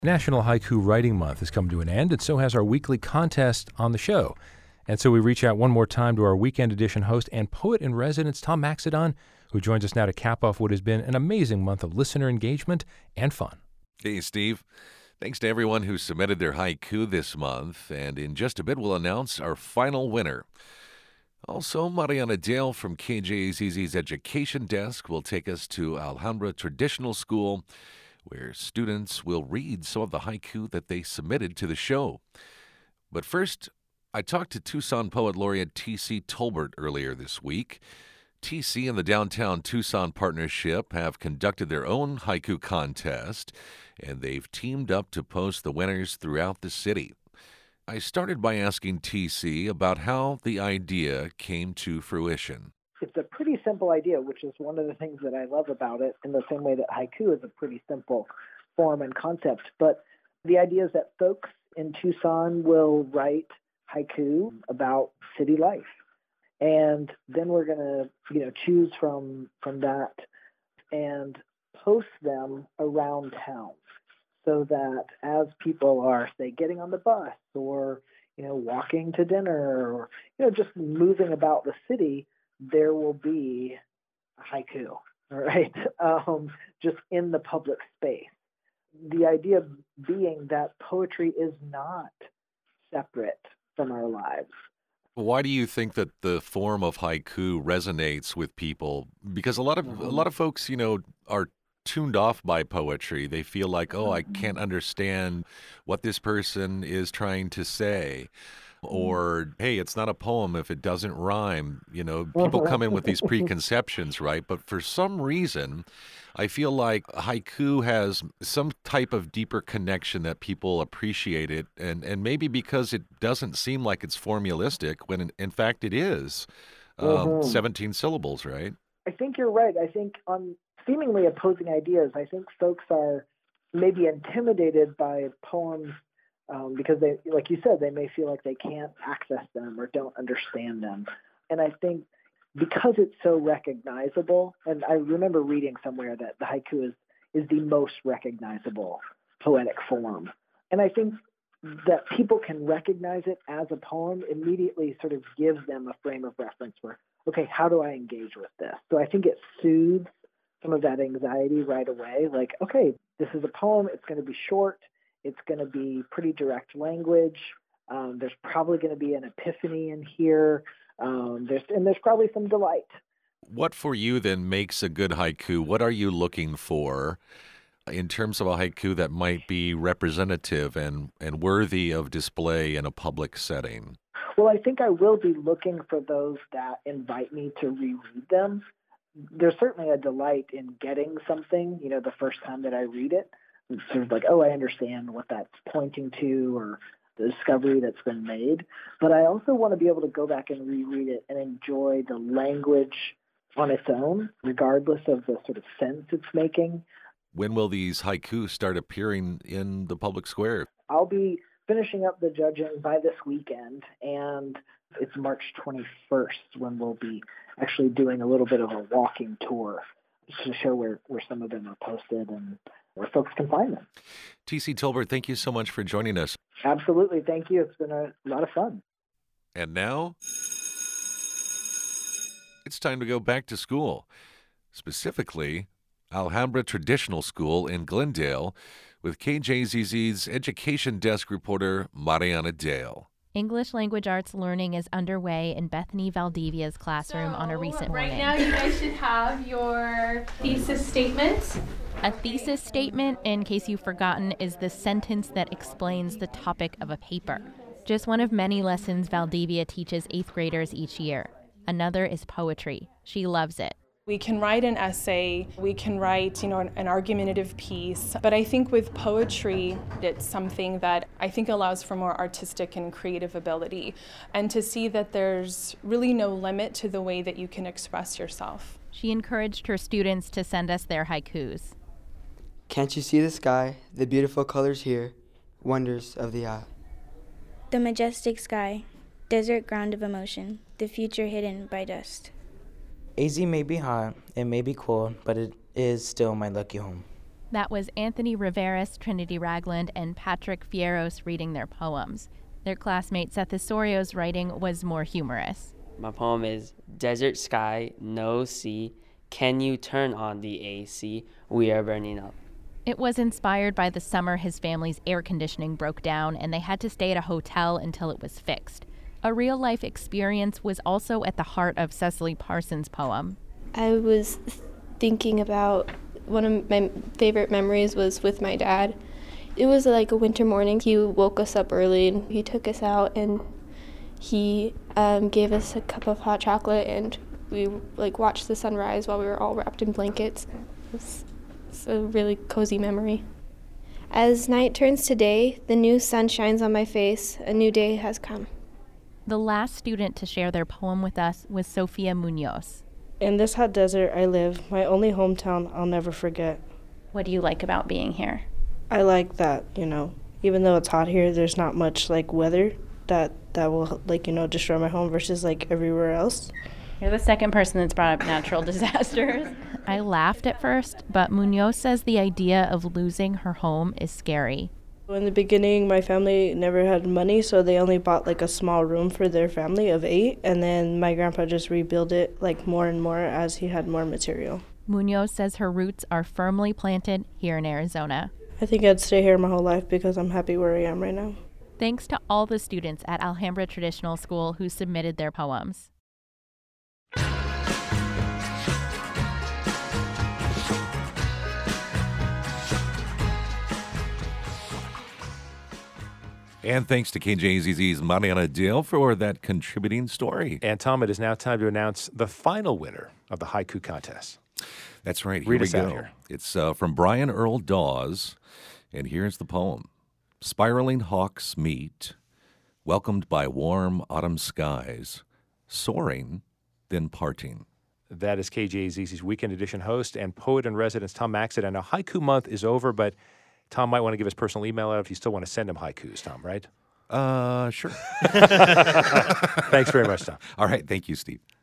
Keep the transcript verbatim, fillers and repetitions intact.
National Haiku Writing Month has come to an end, and so has our weekly contest on the show. And so we reach out one more time to our weekend edition host and poet-in-residence, Tom Maxedon, who joins us now to cap off what has been an amazing month of listener engagement and fun. Hey, Steve. Thanks to everyone who submitted their haiku this month, and in just a bit we'll announce our final winner. Also, Mariana Dale from K J A Z Z's Education Desk will take us to Alhambra Traditional School, where students will read some of the haiku that they submitted to the show. But first, I talked to Tucson Poet Laureate T C Tolbert earlier this week. T C and the Downtown Tucson Partnership have conducted their own haiku contest, and they've teamed up to post the winners throughout the city. I started by asking T C about how the idea came to fruition. It's a pretty simple idea, which is one of the things that I love about it, in the same way that haiku is a pretty simple form and concept. But the idea is that folks in Tucson will write haiku about city life. And then we're going to, you know, choose from from that and post them around town, so that as people are, say, getting on the bus or, you know, walking to dinner or, you know, just moving about the city, there will be a haiku, right? Um, just in the public space. The idea being that poetry is not separate from our lives. Why do you think that the form of haiku resonates with people? Because a lot of mm-hmm. a lot of folks, you know, are tuned off by poetry. They feel like, oh, I can't understand what this person is trying to say. Or, hey, it's not a poem if it doesn't rhyme. You know, people come in with these preconceptions, right? But for some reason, I feel like haiku has some type of deeper connection that people appreciate it. And, and maybe because it doesn't seem like it's formalistic, when in, in fact it is. Um, mm-hmm. seventeen syllables, right? I think you're right. I think on seemingly opposing ideas, I think folks are maybe intimidated by poems Um, because they, like you said, they may feel like they can't access them or don't understand them. And I think because it's so recognizable, and I remember reading somewhere that the haiku is, is the most recognizable poetic form. And I think that people can recognize it as a poem immediately sort of gives them a frame of reference where, okay, how do I engage with this? So I think it soothes some of that anxiety right away. Like, okay, this is a poem. It's going to be short. It's going to be pretty direct language. Um, there's probably going to be an epiphany in here. Um, there's and there's probably some delight. What for you then makes a good haiku? What are you looking for in terms of a haiku that might be representative and, and worthy of display in a public setting? Well, I think I will be looking for those that invite me to reread them. There's certainly a delight in getting something, you know, the first time that I read it. It's sort of like, oh, I understand what that's pointing to or the discovery that's been made. But I also want to be able to go back and reread it and enjoy the language on its own, regardless of the sort of sense it's making. When will these haikus start appearing in the public square? I'll be finishing up the judging by this weekend, and it's March twenty-first when we'll be actually doing a little bit of a walking tour to show where, where some of them are posted and where folks can find them. T C Tolbert, thank you so much for joining us. Absolutely. Thank you. It's been a lot of fun. And now, it's time to go back to school. Specifically, Alhambra Traditional School in Glendale with K J Z Z's Education Desk reporter Mariana Dale. English language arts learning is underway in Bethany Valdivia's classroom so, on a recent right morning. Right now you guys should have your thesis statement. A thesis statement, in case you've forgotten, is the sentence that explains the topic of a paper. Just one of many lessons Valdivia teaches eighth graders each year. Another is poetry. She loves it. We can write an essay, we can write, you know, an, an argumentative piece, but I think with poetry, it's something that I think allows for more artistic and creative ability, and to see that there's really no limit to the way that you can express yourself. She encouraged her students to send us their haikus. Can't you see the sky, the beautiful colors here, wonders of the eye? The majestic sky, desert ground of emotion, the future hidden by dust. A Z may be hot, it may be cold, but it is still my lucky home. That was Anthony Riveras, Trinity Ragland, and Patrick Fieros reading their poems. Their classmate Seth Osorio's writing was more humorous. My poem is Desert Sky, No Sea, Can You Turn On the A C? We Are Burning Up. It was inspired by the summer his family's air conditioning broke down and they had to stay at a hotel until it was fixed. A real-life experience was also at the heart of Cecily Parsons' poem. I was thinking about one of my favorite memories was with my dad. It was like a winter morning. He woke us up early and he took us out and he um, gave us a cup of hot chocolate and we like watched the sunrise while we were all wrapped in blankets. It was, it's a really cozy memory. As night turns to day, the new sun shines on my face. A new day has come. The last student to share their poem with us was Sophia Munoz. In this hot desert I live, my only hometown I'll never forget. What do you like about being here? I like that, you know, even though it's hot here, there's not much like weather that that will like, you know, destroy my home versus like everywhere else. You're the second person that's brought up natural disasters. I laughed at first, but Munoz says the idea of losing her home is scary. In the beginning, my family never had money, so they only bought like a small room for their family of eight, and then my grandpa just rebuilt it like more and more as he had more material. Munoz says her roots are firmly planted here in Arizona. I think I'd stay here my whole life because I'm happy where I am right now. Thanks to all the students at Alhambra Traditional School who submitted their poems. And thanks to K J Z Z's Mariana Dale for that contributing story. And Tom, it is now time to announce the final winner of the haiku contest. That's right. Here Read we us go. out here. It's uh, from Brian Earl Dawes, and here's the poem. Spiraling hawks meet, welcomed by warm autumn skies, soaring, then parting. That is K J Z Z's Weekend Edition host and poet in residence, Tom Maxedon. Now, haiku month is over, but Tom might want to give his personal email out if you still want to send him haikus, Tom, right? Uh, sure. Thanks very much, Tom. All right. Thank you, Steve.